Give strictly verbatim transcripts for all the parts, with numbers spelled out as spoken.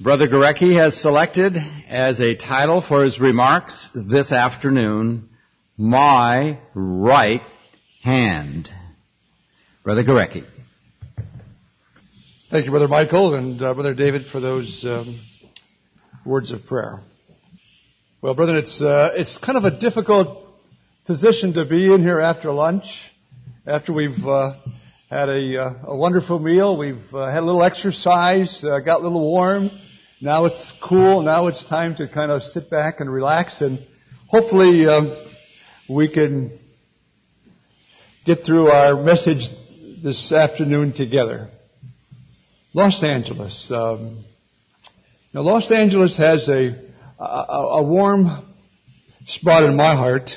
Brother Gorecki has selected as a title for his remarks this afternoon, My Right Hand. Brother Gorecki. Thank you, Brother Michael, and uh, Brother David, for those um, words of prayer. Well, brethren, it's uh, it's kind of a difficult position to be in here after lunch, after we've uh, had a, uh, a wonderful meal, we've uh, had a little exercise, uh, got a little warm. Now it's cool. Now it's time to kind of sit back and relax, and hopefully um, we can get through our message this afternoon together. Los Angeles. Um, now, Los Angeles has a, a a warm spot in my heart.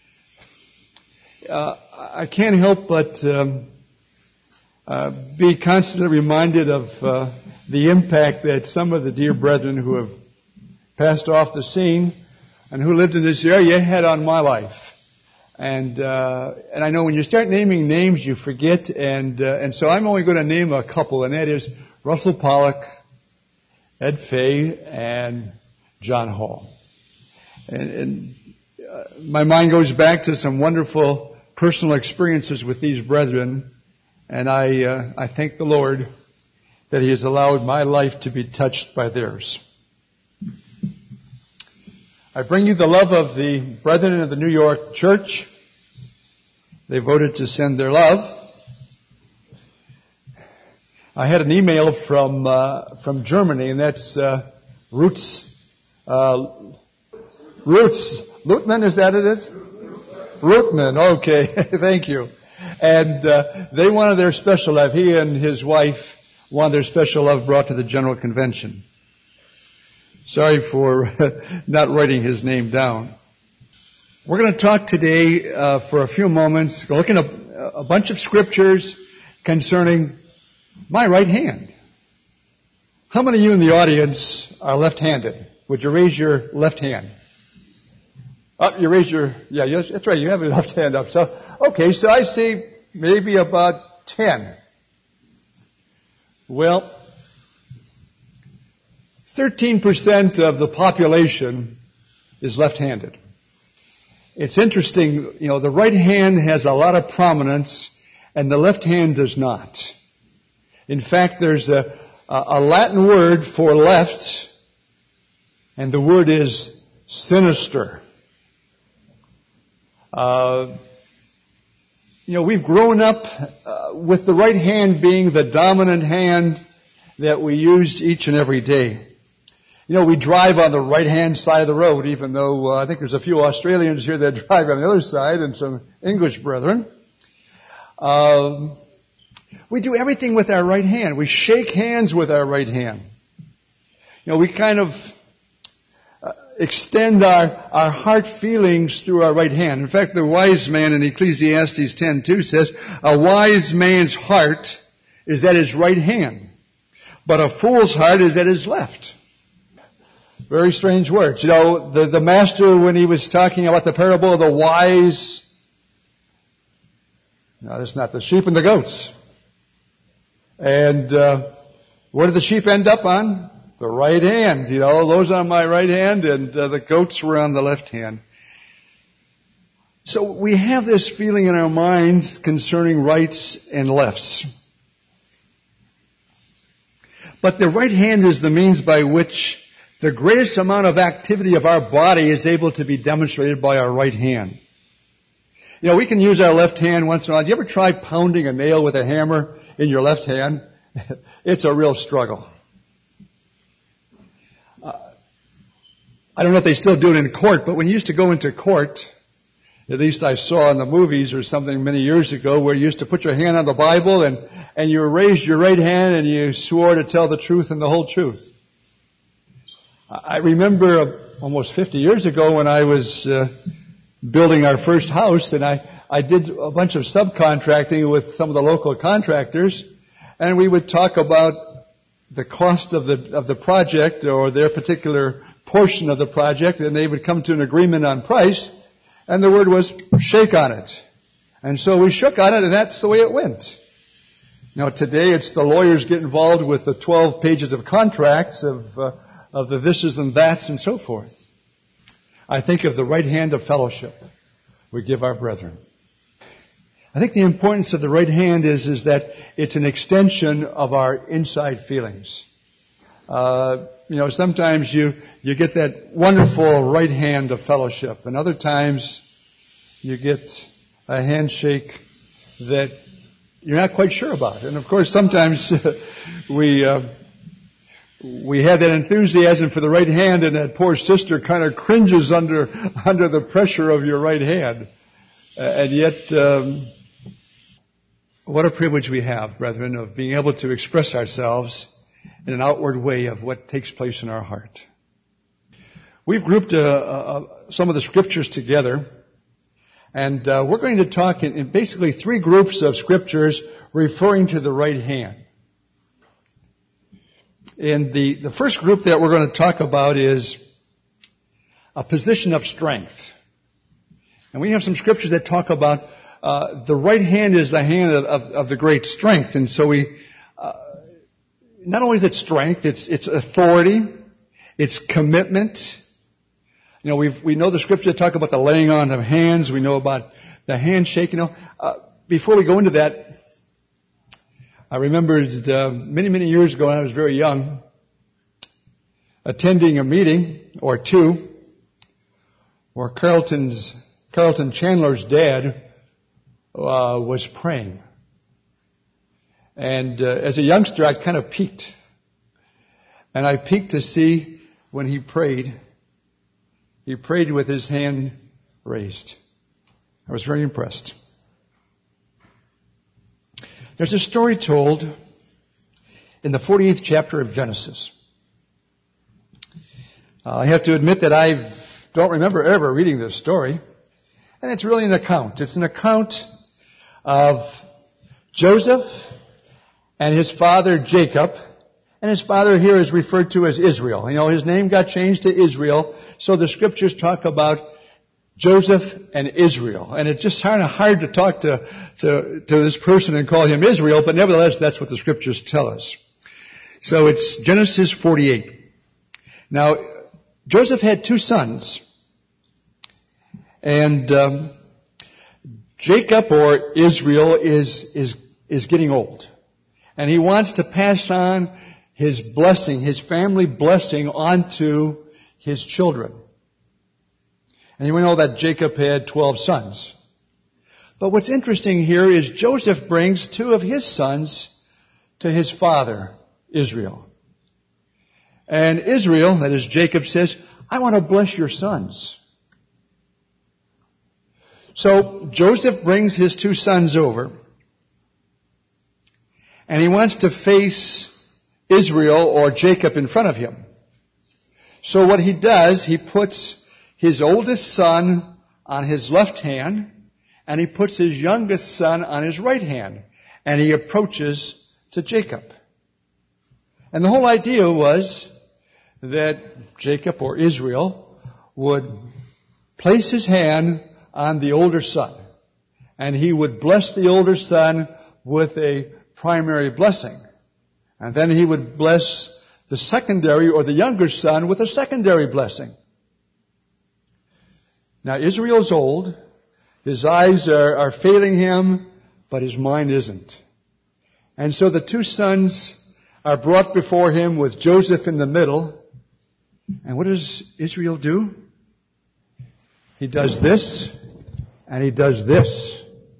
Uh, I can't help but um, uh, be constantly reminded of uh, the impact that some of the dear brethren who have passed off the scene and who lived in this area had on my life. And uh, and I know when you start naming names, you forget. And uh, and so I'm only going to name a couple, and that is Russell Pollock, Ed Fay, and John Hall. And, and uh, my mind goes back to some wonderful personal experiences with these brethren, and I uh, I thank the Lord that He has allowed my life to be touched by theirs. I bring you the love of the brethren of the New York Church. They voted to send their love. I had an email from uh, from Germany, and that's uh, Roots. Uh, Roots. Lutman, is that it is? Rootman, okay. Thank you. And uh, they wanted their special love. He and his wife wanted their special love brought to the General Convention. Sorry for not writing his name down. We're going to talk today uh, for a few moments, looking at a, a bunch of scriptures concerning my right hand. How many of you in the audience are left-handed? Would you raise your left hand? Oh, you raise your, yeah, yes, that's right, you have your left hand up. So, okay, so I see maybe about ten. Well, thirteen percent of the population is left-handed. It's interesting, you know, the right hand has a lot of prominence and the left hand does not. In fact, there's a, a Latin word for left, and the word is sinister. Uh, you know, we've grown up uh, with the right hand being the dominant hand that we use each and every day. You know, we drive on the right-hand side of the road, even though uh, I think there's a few Australians here that drive on the other side and some English brethren. Um, we do everything with our right hand. We shake hands with our right hand. You know, we kind of uh, extend our, our heart feelings through our right hand. In fact, the wise man in Ecclesiastes ten two says, a wise man's heart is at his right hand, but a fool's heart is at his left. Very strange words. You know, the, the master, when he was talking about the parable of the wise, no, that's not the sheep and the goats. And uh, where did the sheep end up on? The right hand. You know, those on my right hand, and uh, the goats were on the left hand. So we have this feeling in our minds concerning rights and lefts. But the right hand is the means by which the greatest amount of activity of our body is able to be demonstrated by our right hand. You know, we can use our left hand once in a while. Do you ever try pounding a nail with a hammer in your left hand? It's a real struggle. Uh, I don't know if they still do it in court, but when you used to go into court, at least I saw in the movies or something many years ago, where you used to put your hand on the Bible and, and you raised your right hand and you swore to tell the truth and the whole truth. I remember almost fifty years ago when I was uh, building our first house, and I, I did a bunch of subcontracting with some of the local contractors, and we would talk about the cost of the of the project or their particular portion of the project, and they would come to an agreement on price, and the word was shake on it. And so we shook on it, and that's the way it went. Now today it's the lawyers get involved with the twelve pages of contracts of, uh, of the thises and that's and so forth. I think of the right hand of fellowship we give our brethren. I think the importance of the right hand is, is that it's an extension of our inside feelings. Uh, you know, sometimes you, you get that wonderful right hand of fellowship, and other times you get a handshake that you're not quite sure about. And of course, sometimes we, uh, we have that enthusiasm for the right hand, and that poor sister kind of cringes under, under the pressure of your right hand. Uh, and yet, um, what a privilege we have, brethren, of being able to express ourselves in an outward way of what takes place in our heart. We've grouped uh, uh, some of the scriptures together, and uh, we're going to talk in, in basically three groups of scriptures referring to the right hand. And the, the first group that we're going to talk about is a position of strength. And we have some scriptures that talk about uh, the right hand is the hand of, of, of the great strength. And so we, uh, not only is it strength, it's, it's authority, it's commitment. You know, we we know the scriptures that talk about the laying on of hands. We know about the handshake. You know, uh, before we go into that, I remembered uh, many, many years ago when I was very young, attending a meeting or two where Carlton's Carlton Chandler's dad uh, was praying. And uh, as a youngster, I kind of peeked. And I peeked to see when he prayed. He prayed with his hand raised. I was very impressed. There's a story told in the forty-eighth chapter of Genesis. Uh, I have to admit that I don't remember ever reading this story. And it's really an account. It's an account of Joseph and his father Jacob. And his father here is referred to as Israel. You know, his name got changed to Israel. So the scriptures talk about Joseph and Israel. And it's just kind of hard to talk to, to, to this person and call him Israel, but nevertheless, that's what the scriptures tell us. So it's Genesis forty-eight. Now, Joseph had two sons. And um, Jacob, or Israel, is, is, is getting old. And he wants to pass on his blessing, his family blessing, onto his children. And we know that Jacob had twelve sons. But what's interesting here is Joseph brings two of his sons to his father, Israel. And Israel, that is Jacob, says, I want to bless your sons. So Joseph brings his two sons over. And he wants to face Israel or Jacob in front of him. So what he does, he puts his oldest son on his left hand, and he puts his youngest son on his right hand, and he approaches to Jacob. And the whole idea was that Jacob or Israel would place his hand on the older son, and he would bless the older son with a primary blessing. And then he would bless the secondary or the younger son with a secondary blessing. Now Israel's old. His eyes are, are failing him, but his mind isn't. And so the two sons are brought before him with Joseph in the middle. And what does Israel do? He does this, and he does this.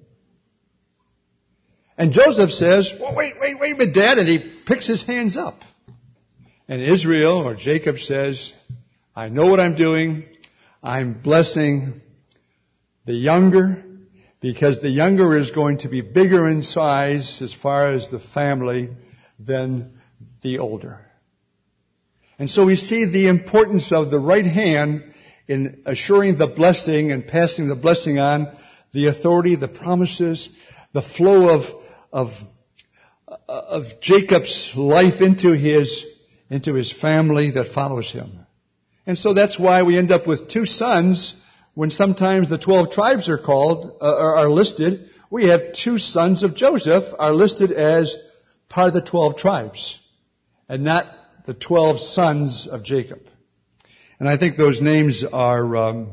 And Joseph says, well, wait, wait, wait a minute, Dad, and he picks his hands up. And Israel, or Jacob, says, I know what I'm doing. I'm blessing the younger, because the younger is going to be bigger in size as far as the family than the older. And so we see the importance of the right hand in assuring the blessing and passing the blessing on, the authority, the promises, the flow of of of Jacob's life into his into his family that follows him. And so that's why we end up with two sons when sometimes the twelve tribes are called uh, are listed. We have two sons of Joseph are listed as part of the twelve tribes and not the twelve sons of Jacob. And I think those names are um,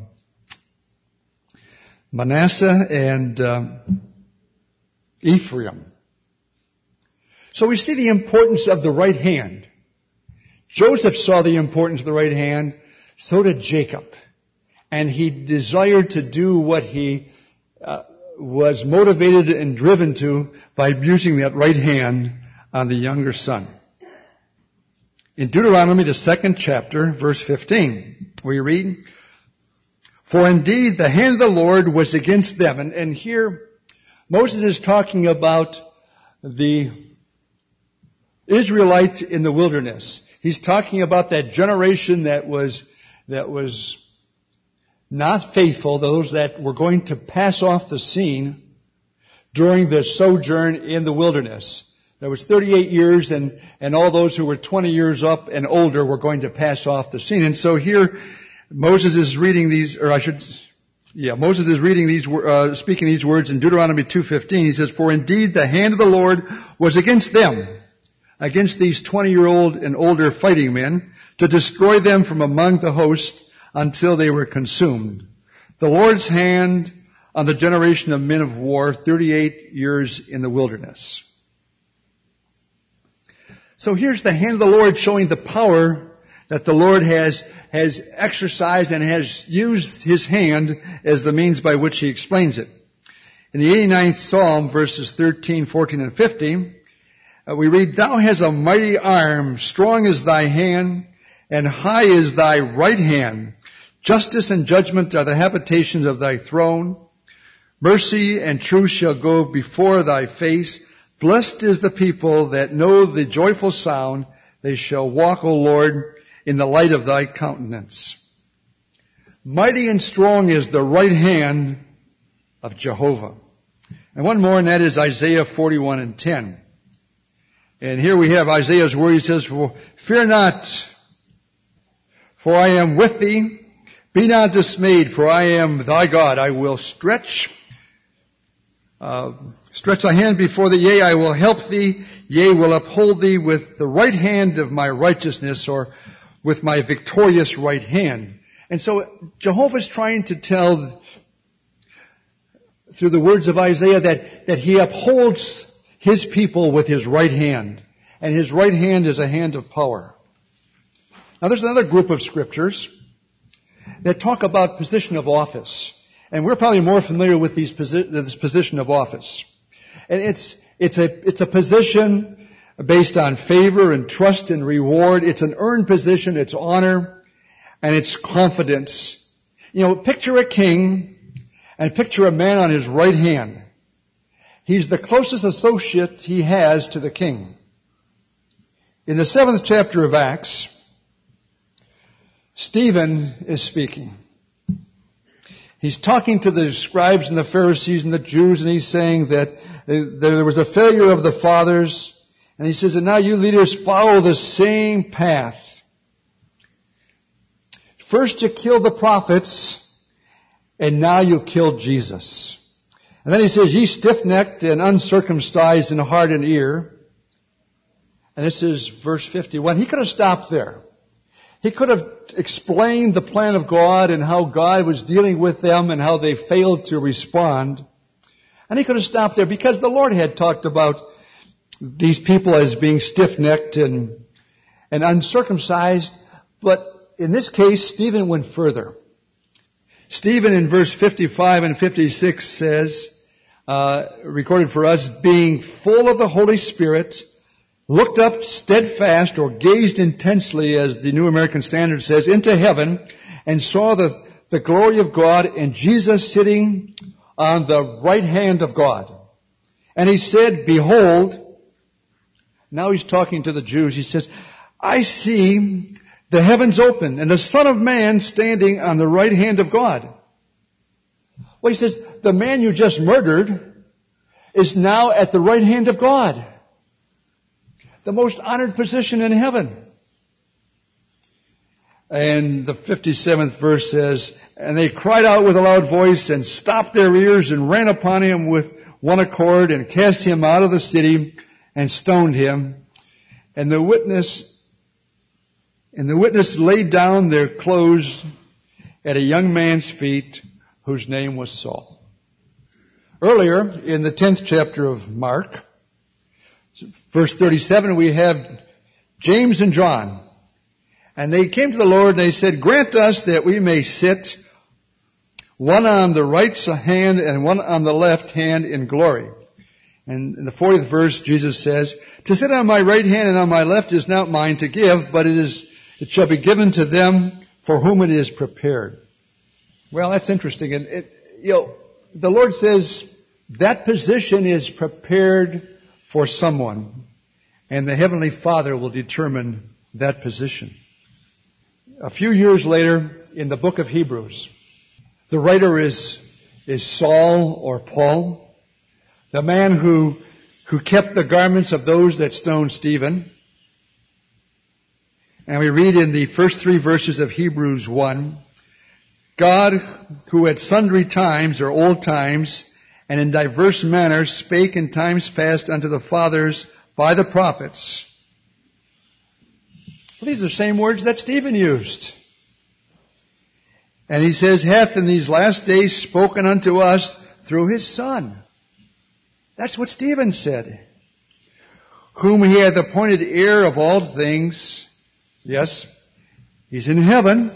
Manasseh and um, Ephraim. So we see the importance of the right hand. Joseph saw the importance of the right hand, so did Jacob. And he desired to do what he uh, was motivated and driven to by using that right hand on the younger son. In Deuteronomy, the second chapter, verse fifteen, we read, "For indeed the hand of the Lord was against them." And, and here Moses is talking about the Israelites in the wilderness. He's talking about that generation that was, that was not faithful, those that were going to pass off the scene during the sojourn in the wilderness. There was thirty-eight years, and, and all those who were twenty years up and older were going to pass off the scene. And so here, Moses is reading these, or I should, yeah, Moses is reading these, uh, speaking these words in Deuteronomy two fifteen. He says, "For indeed the hand of the Lord was against them, against these twenty-year-old and older fighting men, to destroy them from among the host until they were consumed. The Lord's hand on the generation of men of war, thirty-eight years in the wilderness." So here's the hand of the Lord showing the power that the Lord has, has exercised and has used His hand as the means by which He explains it. In the eighty-ninth Psalm, verses thirteen, fourteen, and fifteen, uh, we read, "Thou hast a mighty arm, strong is thy hand, and high is thy right hand. Justice and judgment are the habitations of thy throne. Mercy and truth shall go before thy face. Blessed is the people that know the joyful sound. They shall walk, O Lord, in the light of thy countenance." Mighty and strong is the right hand of Jehovah. And one more, and that is Isaiah forty-one and ten. And here we have Isaiah's word. He says, "Fear not, for I am with thee. Be not dismayed, for I am thy God. I will stretch, uh, stretch thy hand before thee. Yea, I will help thee. Yea, will uphold thee with the right hand of my righteousness," or with my victorious right hand. And so Jehovah is trying to tell, through the words of Isaiah, that, that He upholds His people with His right hand. And His right hand is a hand of power. Now there's another group of scriptures that talk about position of office. And we're probably more familiar with these posi- this position of office. And it's, it's a, it's a position based on favor and trust and reward. It's an earned position, it's honor, and it's confidence. You know, picture a king and picture a man on his right hand. He's the closest associate he has to the king. In the seventh chapter of Acts, Stephen is speaking. He's talking to the scribes and the Pharisees and the Jews, and he's saying that there was a failure of the fathers. And he says, "And now you leaders follow the same path. First you killed the prophets, and now you killed Jesus." And then he says, "Ye stiff-necked and uncircumcised in heart and ear." And this is verse fifty-one. He could have stopped there. He could have explained the plan of God and how God was dealing with them and how they failed to respond. And he could have stopped there because the Lord had talked about these people as being stiff-necked and, and uncircumcised. But in this case, Stephen went further. Stephen in verse fifty-five and fifty-six says, uh, recorded for us, "Being full of the Holy Spirit, looked up steadfast," or gazed intensely, as the New American Standard says, "into heaven, and saw the, the glory of God and Jesus sitting on the right hand of God. And he said, Behold," now he's talking to the Jews, he says, "I see the heavens open and the Son of Man standing on the right hand of God." Well, he says, the man you just murdered is now at the right hand of God. The most honored position in heaven. And the fifty-seventh verse says, "And they cried out with a loud voice and stopped their ears and ran upon him with one accord and cast him out of the city and stoned him. And the witness and the witness laid down their clothes at a young man's feet whose name was Saul. Earlier in the tenth chapter of Mark, verse thirty-seven, we have James and John. And they came to the Lord and they said, "Grant us that we may sit one on the right hand and one on the left hand in glory." And in the fortieth verse, Jesus says, "To sit on my right hand and on my left is not mine to give, but it is, it shall be given to them for whom it is prepared." Well, that's interesting. And it, you know, the Lord says that position is prepared for someone, and the Heavenly Father will determine that position. A few years later, in the book of Hebrews, the writer is, is Saul or Paul, the man who, who kept the garments of those that stoned Stephen. And we read in the first three verses of Hebrews one, "God, who at sundry times or old times and in diverse manners spake in times past unto the fathers by the prophets." Well, these are the same words that Stephen used. And he says, "Hath in these last days spoken unto us through his Son." That's what Stephen said. "Whom he hath appointed heir of all things." Yes, he's in heaven.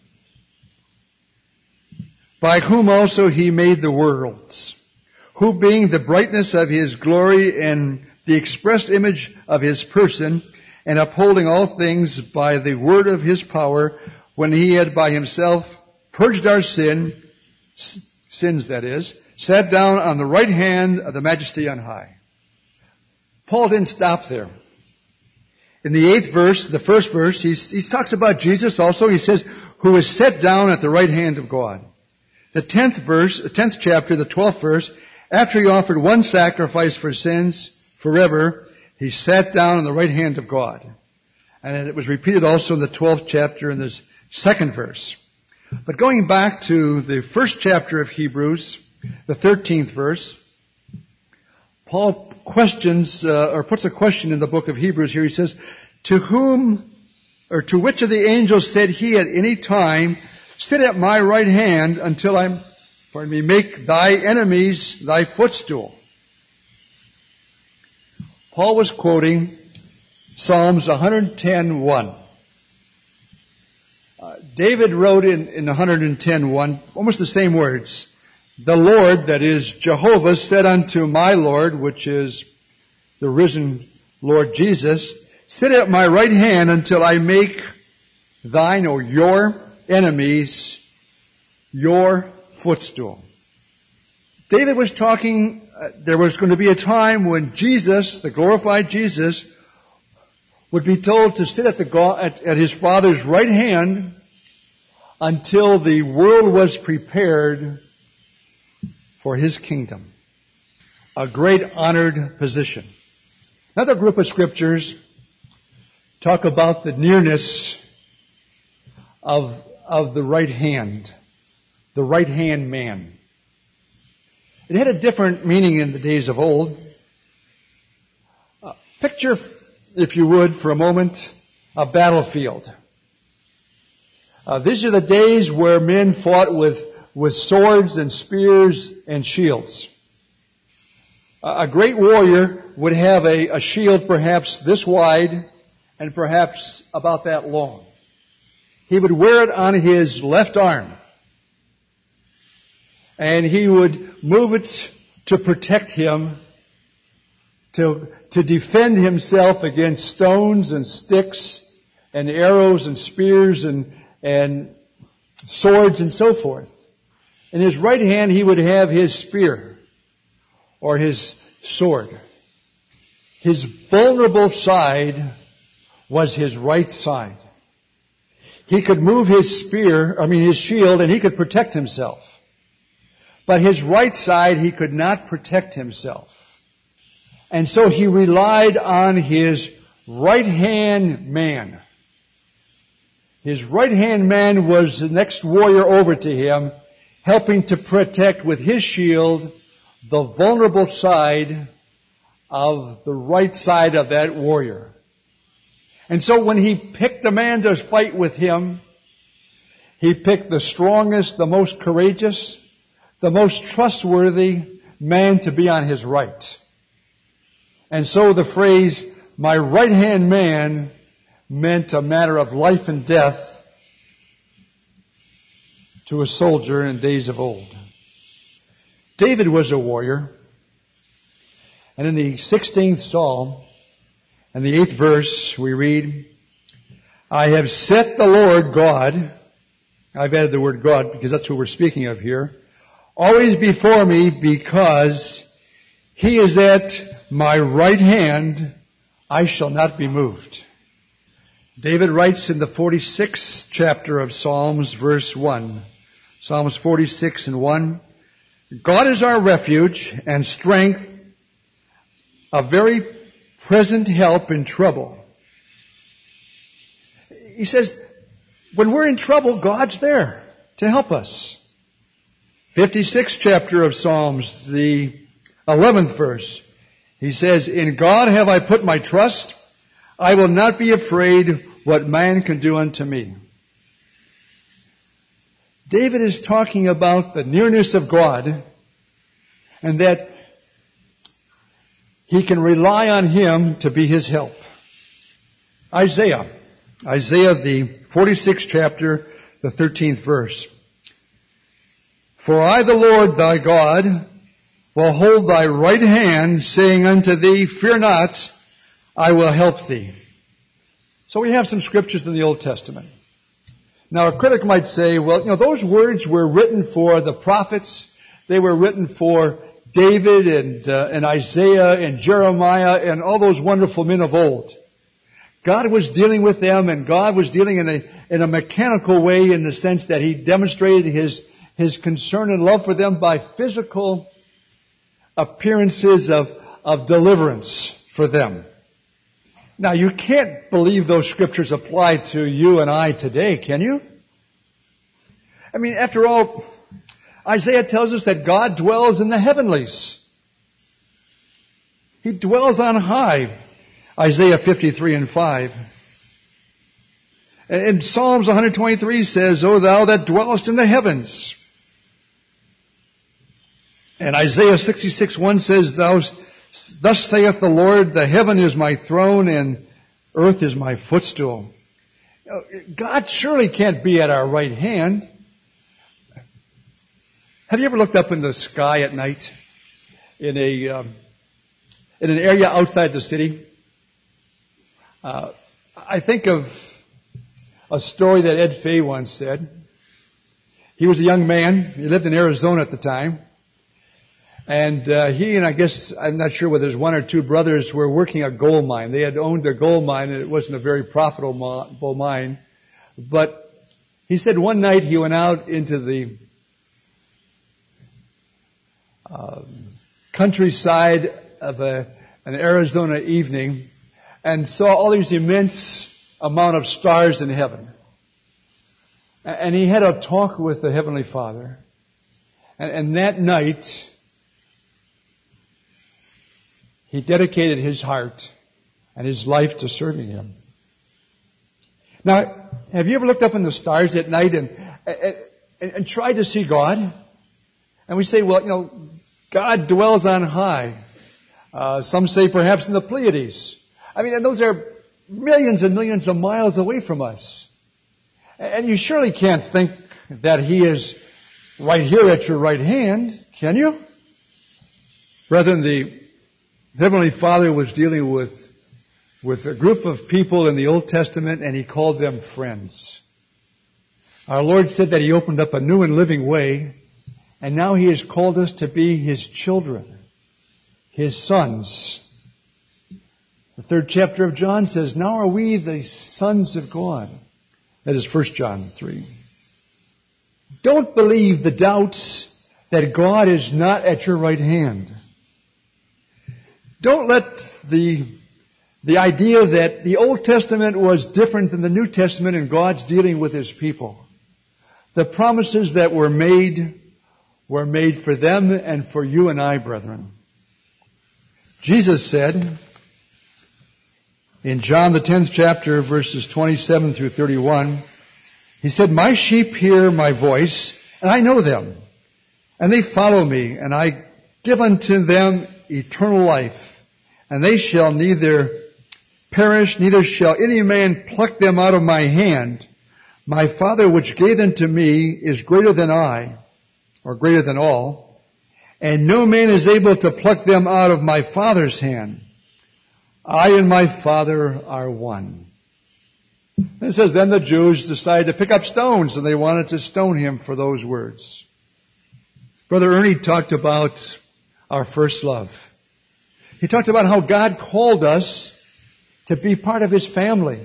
"By whom also he made the worlds, who being the brightness of his glory and the express image of his person, and upholding all things by the word of his power, when he had by himself purged our sin, sins that is, sat down on the right hand of the majesty on high." Paul didn't stop there. In the eighth verse, the first verse, he's, he talks about Jesus also. He says, "Who is set down at the right hand of God." The tenth verse, tenth chapter, the twelfth verse, "After he offered one sacrifice for sins forever, he sat down on the right hand of God." And it was repeated also in the twelfth chapter in the second verse. But going back to the first chapter of Hebrews, the thirteenth verse, Paul questions, uh, or puts a question in the book of Hebrews here. He says, "To whom, or to which of the angels said he at any time, sit at my right hand until I, pardon me, make thy enemies thy footstool?" Paul was quoting Psalms one ten one. Uh, David wrote in, in one ten one almost the same words. "The Lord," that is Jehovah, "said unto my Lord," which is the risen Lord Jesus, "Sit at my right hand until I make thine," or your, "enemies your footstool." David was talking, uh, there was going to be a time when Jesus, the glorified Jesus, would be told to sit at, the, at, at his Father's right hand until the world was prepared for his kingdom. A great honored position. Another group of scriptures talk about the nearness of, of the right hand, the right hand man. It had a different meaning in the days of old. Uh, picture, if you would, for a moment, a battlefield. Uh, these are the days where men fought with, with swords and spears and shields. Uh, a great warrior would have a, a shield perhaps this wide and perhaps about that long. He would wear it on his left arm. And he would move it to protect him, to, to defend himself against stones and sticks and arrows and spears and, and swords and so forth. In his right hand he would have his spear or his sword. His vulnerable side was his right side. He could move his spear, I mean his shield, and he could protect himself. But his right side, he could not protect himself. And so he relied on his right-hand man. His right-hand man was the next warrior over to him, helping to protect with his shield the vulnerable side of the right side of that warrior. And so when he picked a man to fight with him, he picked the strongest, the most courageous, the most trustworthy man to be on his right. And so the phrase, my right-hand man, meant a matter of life and death to a soldier in days of old. David was a warrior. And in the sixteenth Psalm, and the eighth verse, we read, I have set the Lord God, I've added the word God because that's who we're speaking of here, always before me because he is at my right hand, I shall not be moved. David writes in the forty-sixth chapter of Psalms, verse one, Psalms forty-six and one, God is our refuge and strength, a very present help in trouble. He says, when we're in trouble, God's there to help us. fifty-sixth chapter of Psalms, the eleventh verse. He says, in God have I put my trust. I will not be afraid what man can do unto me. David is talking about the nearness of God and that he can rely on him to be his help. Isaiah. Isaiah, the forty-sixth chapter, the thirteenth verse. For I, the Lord thy God, will hold thy right hand, saying unto thee, fear not, I will help thee. So we have some scriptures in the Old Testament. Now a critic might say, well, you know, those words were written for the prophets. They were written for David and, uh, and Isaiah and Jeremiah and all those wonderful men of old. God was dealing with them, and God was dealing in a, in a mechanical way in the sense that he demonstrated his, his concern and love for them by physical appearances of, of deliverance for them. Now, you can't believe those scriptures apply to you and I today, can you? I mean, after all, Isaiah tells us that God dwells in the heavenlies. He dwells on high. Isaiah fifty-three and five. And Psalms one twenty-three says, O thou that dwellest in the heavens. And Isaiah sixty-six one says, Thou, thus saith the Lord, the heaven is my throne and earth is my footstool. God surely can't be at our right hand. Have you ever looked up in the sky at night in a um, in an area outside the city? Uh, I think of a story that Ed Fay once said. He was a young man. He lived in Arizona at the time. And uh, he and I guess, I'm not sure whether there's one or two brothers, were working a gold mine. They had owned a gold mine, and it wasn't a very profitable mine. But he said one night he went out into the uh, countryside of a, an Arizona evening and saw all these immense amount of stars in heaven. And he had a talk with the Heavenly Father. And, and that night, he dedicated his heart and his life to serving Him. Now, have you ever looked up in the stars at night and, and, and tried to see God? And we say, well, you know, God dwells on high. Uh, some say perhaps in the Pleiades. I mean, and those are millions and millions of miles away from us. And you surely can't think that He is right here at your right hand, can you? Brethren, the Heavenly Father was dealing with, with a group of people in the Old Testament, and He called them friends. Our Lord said that He opened up a new and living way, and now He has called us to be His children, His sons. The third chapter of John says, now are we the sons of God. That is First John three. Don't believe the doubts that God is not at your right hand. Don't let the, the idea that the Old Testament was different than the New Testament in God's dealing with His people. The promises that were made were made for them and for you and I, brethren. Jesus said in John the tenth chapter, verses twenty-seven through thirty-one, He said, "My sheep hear my voice, and I know them, and they follow me, and I give unto them eternal life, and they shall neither perish, neither shall any man pluck them out of my hand. My Father which gave them to me is greater than I," or greater than all, "and no man is able to pluck them out of my Father's hand. I and my Father are one." And it says, then the Jews decided to pick up stones, and they wanted to stone him for those words. Brother Ernie talked about our first love. He talked about how God called us to be part of His family.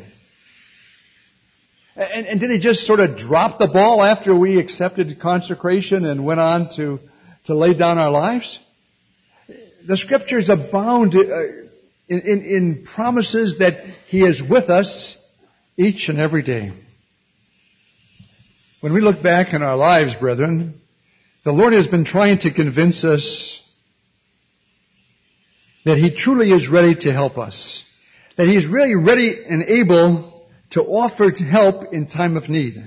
And, and did He just sort of drop the ball after we accepted consecration and went on to, to lay down our lives? The Scriptures abound in, in, in promises that He is with us each and every day. When we look back in our lives, brethren, the Lord has been trying to convince us that He truly is ready to help us. That He is really ready and able to offer help in time of need.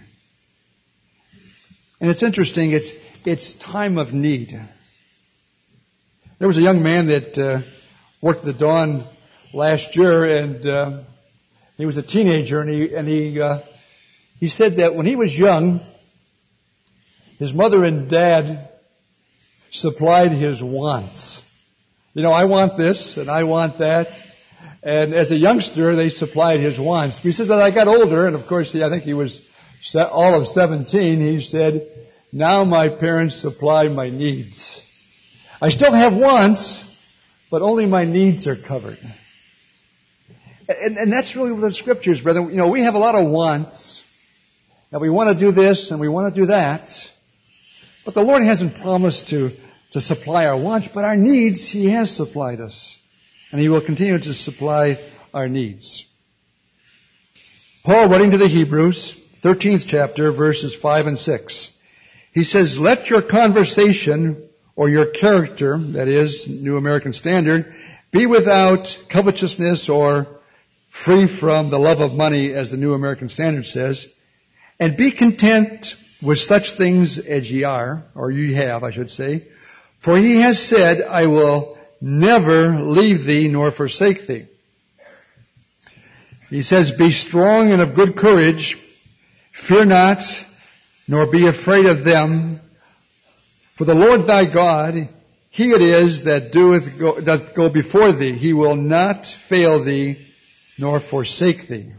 And it's interesting, it's, it's time of need. There was a young man that uh, worked at the Dawn last year, and uh, he was a teenager, and he and he uh, he said that when he was young, his mother and dad supplied his wants. You know, I want this and I want that. And as a youngster, they supplied his wants. He says that I got older, and of course, he, I think he was all of seventeen. He said, "Now my parents supply my needs. I still have wants, but only my needs are covered." And, and that's really what the Scriptures, brother. You know, we have a lot of wants, and we want to do this and we want to do that. But the Lord hasn't promised to, to supply our wants, but our needs, He has supplied us. And He will continue to supply our needs. Paul, writing to the Hebrews, thirteenth chapter, verses five and six, he says, "Let your conversation or your character," that is, New American Standard, "be without covetousness," or free from the love of money, as the New American Standard says, "and be content with such things as ye are," or ye have, I should say, "for He has said, I will never leave thee nor forsake thee." He says, "Be strong and of good courage. Fear not, nor be afraid of them. For the Lord thy God, He it is that doeth go, doth go before thee. He will not fail thee, nor forsake thee."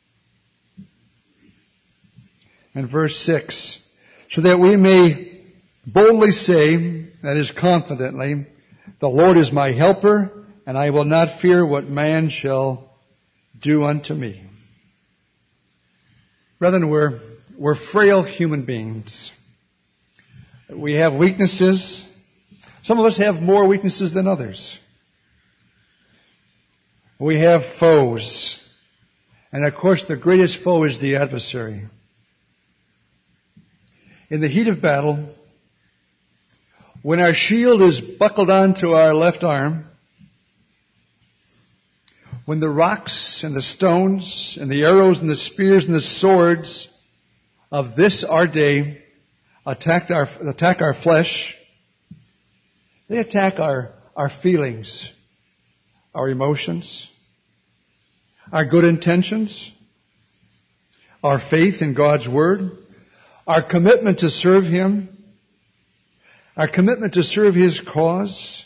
And verse six, "So that we may boldly say," that is confidently, "The Lord is my helper, and I will not fear what man shall do unto me." Brethren, we're, we're frail human beings. We have weaknesses. Some of us have more weaknesses than others. We have foes. And of course, the greatest foe is the adversary. In the heat of battle, when our shield is buckled onto our left arm, when the rocks and the stones and the arrows and the spears and the swords of this our day attack our, attack our flesh, they attack our, our feelings, our emotions, our good intentions, our faith in God's Word, our commitment to serve Him, our commitment to serve His cause.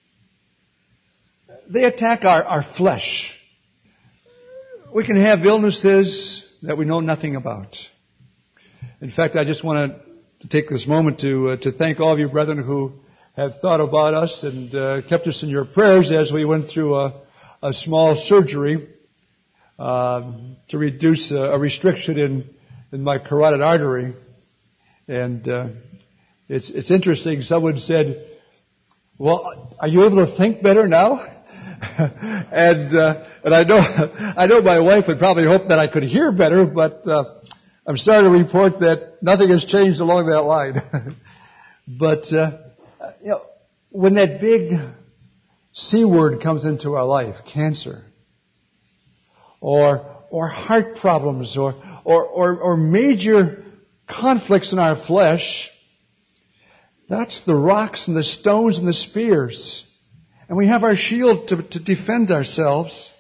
They attack our, our flesh. We can have illnesses that we know nothing about. In fact, I just want to take this moment to uh, to thank all of you brethren who have thought about us and uh, kept us in your prayers as we went through a, a small surgery uh, to reduce a, a restriction in, in my carotid artery. And uh, it's it's interesting. Someone said, "Well, are you able to think better now?" and uh, and I know I know my wife would probably hope that I could hear better, but uh, I'm sorry to report that nothing has changed along that line. But uh, you know, when that big C word comes into our life, cancer, or or heart problems, or or or, or major conflicts in our flesh, that's the rocks and the stones and the spears. And we have our shield to, to defend ourselves.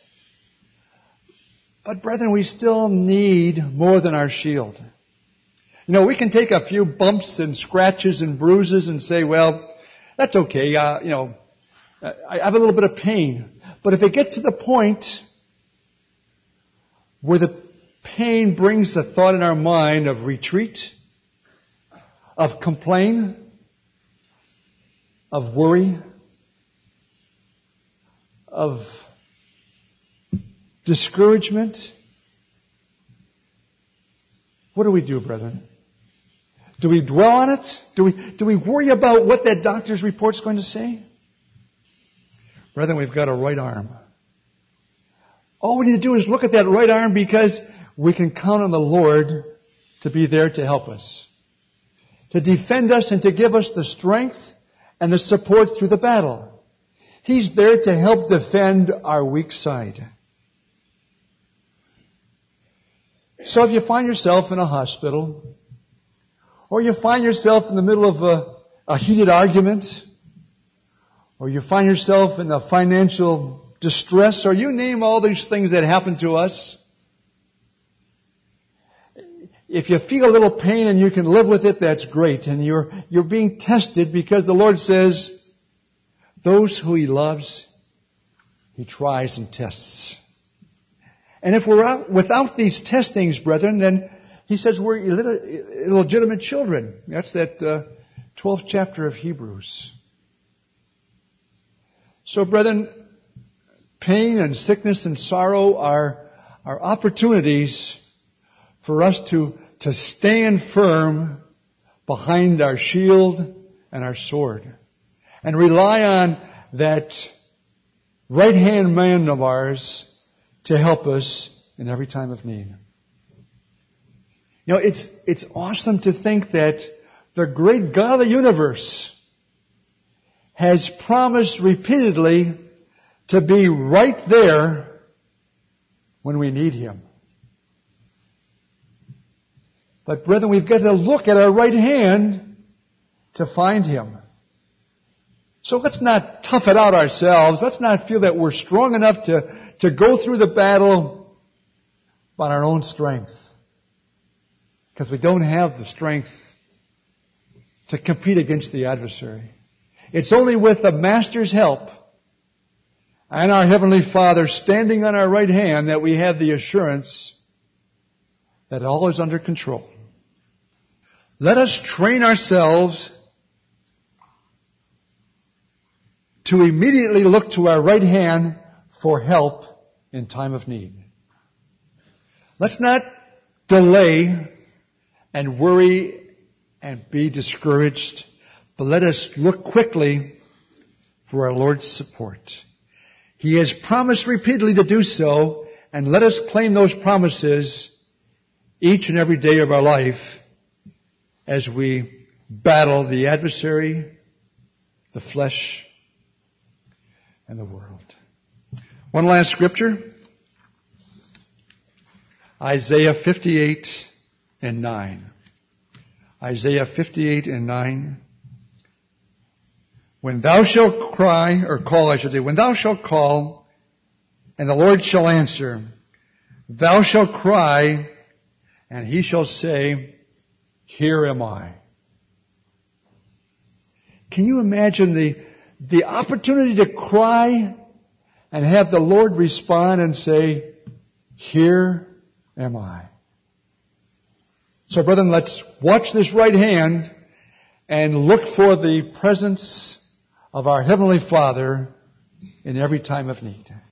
But brethren, we still need more than our shield. You know, we can take a few bumps and scratches and bruises and say, well, that's okay, uh, you know, I have a little bit of pain. But if it gets to the point where the pain brings the thought in our mind of retreat, of complaint, of worry, of discouragement, what do we do, brethren? Do we dwell on it? Do we, do we worry about what that doctor's report's going to say? Brethren, we've got a right arm. All we need to do is look at that right arm, because we can count on the Lord to be there to help us, to defend us and to give us the strength and the support through the battle. He's there to help defend our weak side. So if you find yourself in a hospital, or you find yourself in the middle of a, a heated argument, or you find yourself in a financial distress, or you name all these things that happen to us, if you feel a little pain and you can live with it, that's great. And you're, you're being tested, because the Lord says, those who He loves, He tries and tests. And if we're out without these testings, brethren, then He says we're illegitimate children. That's that uh, twelfth chapter of Hebrews. So, brethren, pain and sickness and sorrow are, are opportunities for us to, to stand firm behind our shield and our sword, and rely on that right-hand man of ours to help us in every time of need. You know, it's, it's awesome to think that the great God of the universe has promised repeatedly to be right there when we need Him. But brethren, we've got to look at our right hand to find Him. So let's not tough it out ourselves. Let's not feel that we're strong enough to, to go through the battle on our own strength. Because we don't have the strength to compete against the adversary. It's only with the Master's help and our Heavenly Father standing on our right hand that we have the assurance that all is under control. Let us train ourselves to immediately look to our right hand for help in time of need. Let's not delay and worry and be discouraged, but let us look quickly for our Lord's support. He has promised repeatedly to do so, and let us claim those promises each and every day of our life as we battle the adversary, the flesh, and the world. One last scripture. Isaiah fifty-eight and nine. Isaiah fifty-eight and nine. When thou shalt cry, or call, I should say, when thou shalt call, and the Lord shall answer, thou shalt cry, and He shall say, here am I. Can you imagine the, the opportunity to cry and have the Lord respond and say, here am I? So, brethren, let's watch this right hand and look for the presence of our Heavenly Father in every time of need.